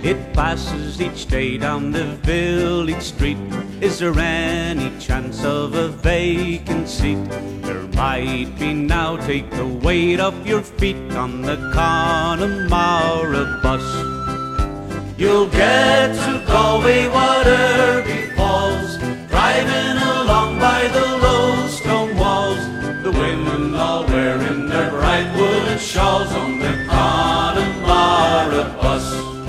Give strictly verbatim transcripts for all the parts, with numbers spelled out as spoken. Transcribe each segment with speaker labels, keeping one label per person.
Speaker 1: It passes each day down the village street. Is there any chance of a vacant seat? There might be now. Take the weight off your feet on the Connemara bus. You'll get to Galway whatever befalls, driving along by the low stone walls, the women all wearing their bright woolen shawls on the Connemara bus.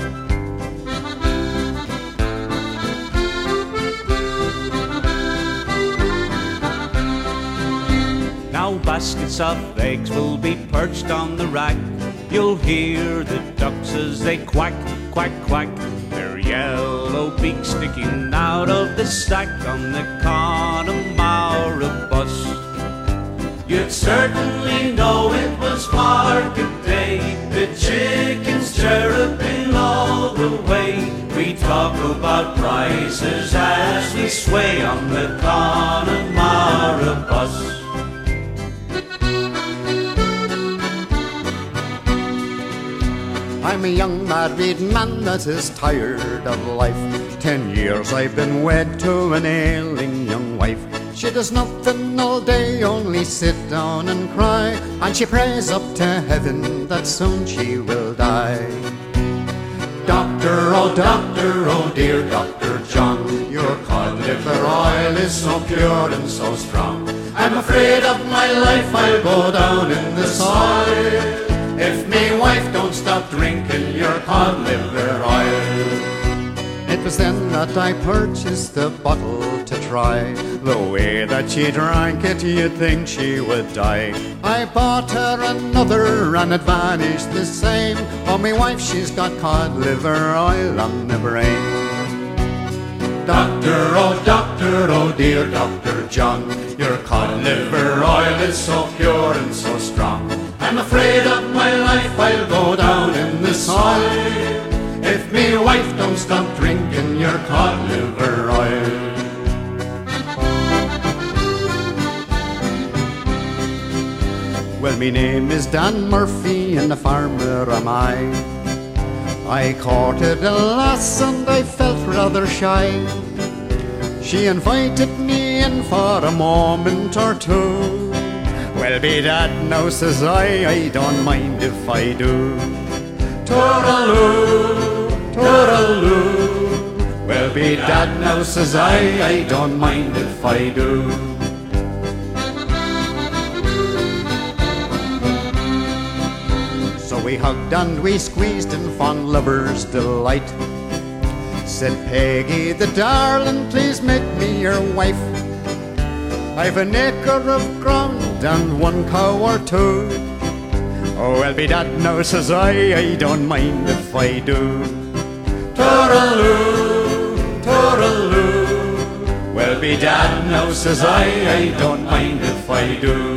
Speaker 1: Now baskets of eggs will be perched on the rack. You'll hear the ducks as they quack, quack, quack, their yellow beaks sticking out of the sack on the Connemara bus. You'd certainly know it was market day, the chickens chirruping all the way. We talk about prices as we sway on the Connemara bus.
Speaker 2: I'm a young married man that is tired of life. Ten years I've been wed to an ailing young wife. She does nothing all day, only sit down and cry, and she prays up to heaven that soon she will die. Doctor, oh doctor, oh dear Doctor John, your cod liver oil is so pure and so strong. I'm afraid of my life, I'll go down in the soil if me wife don't stop drinking your cod liver oil. It was then that I purchased the bottle to try. The way that she drank it, you'd think she would die. I bought her another and it vanished the same. Oh, me wife, she's got cod liver oil on the brain. Doctor, oh doctor, oh dear Doctor John, your cod liver oil is so pure and so strong. I'm afraid of my life, I'll go down in the soil if me wife don't stop drinking your cod liver oil. Well, me name is Dan Murphy and a farmer am I. I courted a lass and I felt rather shy. She invited me in for a moment or two. Well, be that now, says I, I don't mind if I do. Tooraloo, tooraloo. Well, be that now, says I, I don't mind if I do. So we hugged and we squeezed in fond lovers' delight. Said Peggy the darling, please make me your wife. I've an acre of ground and one cow or two. Oh, well, be that now, says I, I don't mind if I do. Tooraloo, tooraloo. Well, be that now, says I, I don't mind if I do.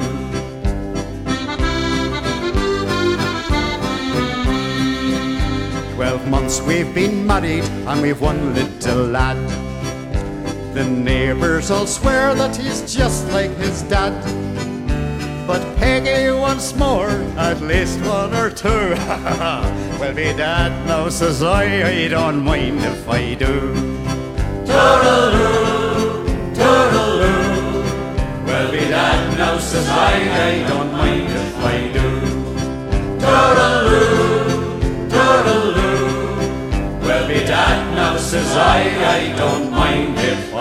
Speaker 2: Twelve months we've been married and we've one little lad. The neighbours all swear that he's just like his dad. But Peggy once more, at least one or two. Well, be that now, says I, I don't mind if I do. Tooraloo, tooraloo. Well, be that now, says I, I don't mind if I do. Tooraloo, tooraloo. Well, be that now, says I, I don't mind if I do.